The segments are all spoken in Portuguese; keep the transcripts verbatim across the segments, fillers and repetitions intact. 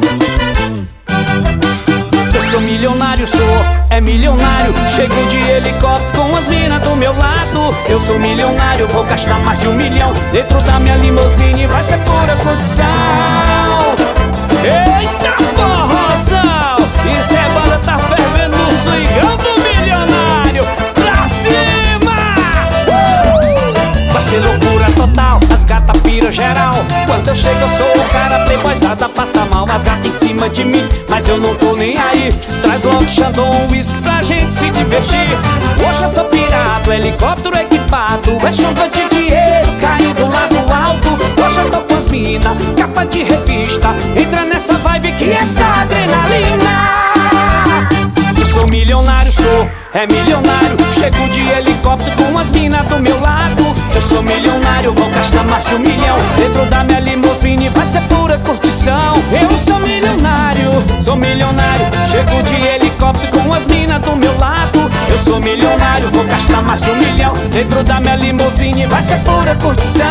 Eu sou milionário, sou, é milionário. Chego de helicóptero com as minas do meu lado. Eu sou milionário, vou gastar mais de um milhão dentro da minha limusine, vai ser pura condição. Eita forrozão, isso é banda, tá fervendo no swingão do milionário. Pra cima! Uh! Vai ser loucura total, as gatas pira geral. Quando eu chego eu sou o cara playboyzada, passa mal as gatas em cima de mim, mas eu não tô nem aí. Traz logo Xandão, um uísque pra gente se divertir. Hoje eu tô pirado, helicóptero equipado, é chuva de dinheiro caindo lá do alto. Hoje eu tô com as mina, capa de revista, entra nessa vibe que é essa adrenalina. Eu sou milionário, sou, é milionário. Chego de helicóptero com as minas do meu lado. Eu sou milionário, vou gastar mais de um milhão dentro da minha limusine, vai ser pura curtição. Eu sou milionário, sou milionário. Chego de helicóptero com as minas do meu lado. Eu sou milionário, vou gastar mais de um milhão dentro da minha limusine, vai ser pura curtição.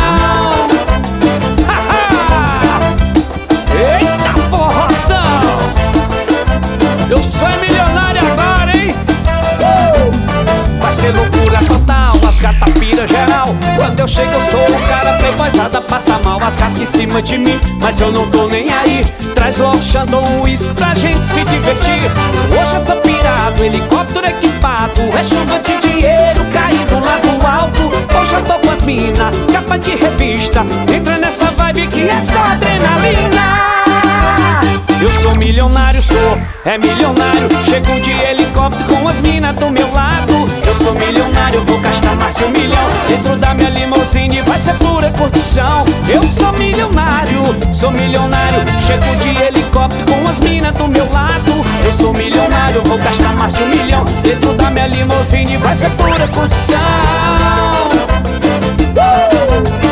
Eita forrozão, eu sou milionário agora, hein? Uh! Vai ser loucura total, as gatas pira geral. Quando eu chego eu sou o cara playboyzada, passa mal as gatas em cima de mim, mas eu não tô nem aí. Traz logo Xandão, um uísque pra gente se divertir. Hoje eu tô pirado, helicóptero equipado, é chuva de dinheiro caindo lá do alto. Hoje eu tô com as mina, capa de revista, entra nessa vibe que é só adrenalina. Eu sou milionário, sou, é milionário. Chego de helicóptero com as minas do meu lado. Eu sou milionário, vou gastar mais de um milhão dentro da minha limusine, vai ser pura curtição. Eu sou milionário, sou milionário. Chego de helicóptero com as minas do meu lado. Eu sou milionário, vou gastar mais de um milhão dentro da minha limusine, vai ser pura curtição. Uh!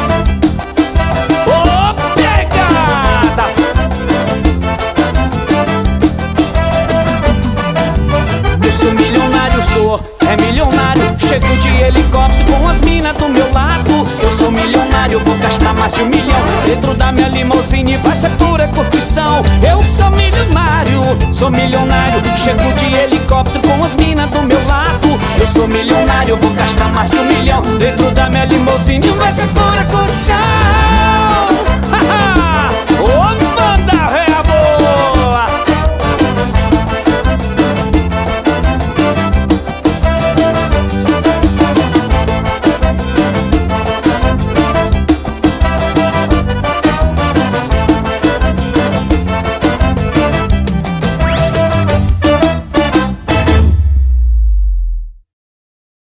Eu sou milionário, sou, é milionário. Chego de helicóptero com as minas do meu lado. Eu sou milionário, vou gastar mais de um milhão dentro da minha limusine, vai ser pura curtição. Eu sou milionário, sou milionário. Chego de helicóptero com as minas do meu lado. Eu sou milionário, vou gastar mais de um milhão dentro da minha limusine, vai ser pura curtição.